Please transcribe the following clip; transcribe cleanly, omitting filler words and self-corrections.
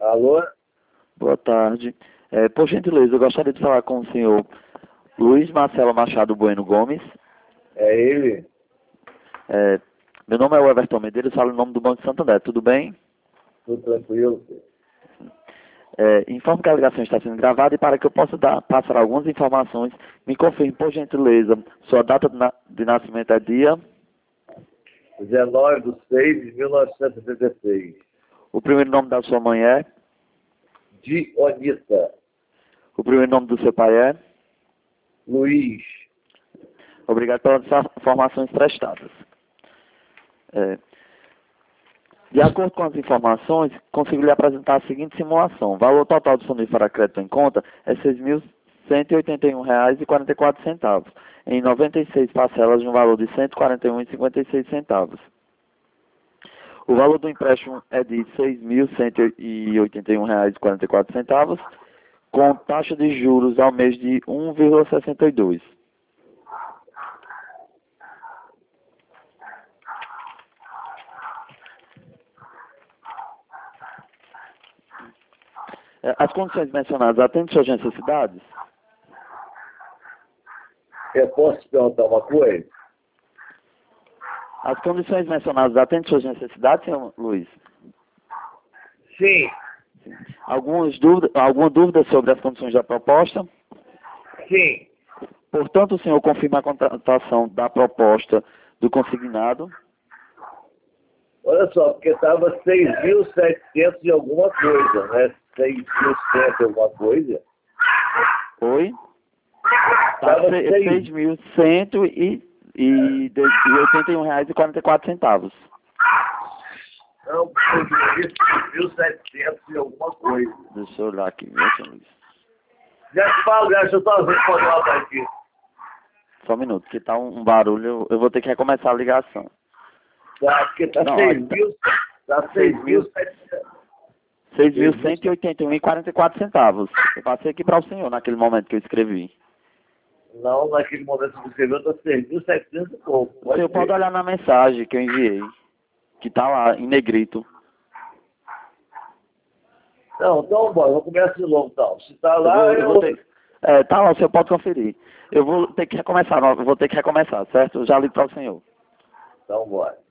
Alô? Boa tarde. Por gentileza, eu gostaria de falar com o senhor Luiz Marcelo Machado Bueno Gomes. É ele? Meu nome é Everton Medeiros, falo em nome do Banco de Santander. Tudo bem? Tudo tranquilo, filho? Informo que a ligação está sendo gravada e para que eu possa passar algumas informações, me confirme, por gentileza, sua data de nascimento é dia... 19/6/1976. O primeiro nome da sua mãe é... Dionita. O primeiro nome do seu pai é... Luiz. Obrigado pelas informações prestadas. De acordo com as informações, consigo lhe apresentar a seguinte simulação. O valor total disponível para crédito em conta é R$ 6.181,44, em 96 parcelas de um valor de R$ 141,56. O valor do empréstimo é de R$ 6.181,44, com taxa de juros ao mês de 1,62. As condições mencionadas atendem suas necessidades? Eu posso te perguntar uma coisa? As condições mencionadas atendem suas necessidades, senhor Luiz? Sim. Alguma dúvida sobre as condições da proposta? Sim. Portanto, o senhor confirma a contratação da proposta do consignado? Olha só, porque estava 6.700 e alguma coisa, né? 6.100 e alguma coisa. Oi? Estava 6.181,44. Não, 6.700 e alguma coisa. Deixa eu olhar aqui, viu, senhor Luiz? Já te falo, deixa eu só ver quando ela tá aqui. Só um minuto, que tá um barulho, eu vou ter que recomeçar a ligação. Tá, porque tá 6.000, tá 6.700. 6.181,44. Eu passei aqui para o senhor naquele momento que eu escrevi. Não, naquele momento que você escreveu, tá 6.700 e pouco. O senhor pode olhar na mensagem que eu enviei, que tá lá, em negrito. Não, então bora, vou começar de novo, então. Se tá lá, tá lá, o senhor pode conferir. Eu vou ter que recomeçar, certo? Eu já ligo para o senhor. Então bora.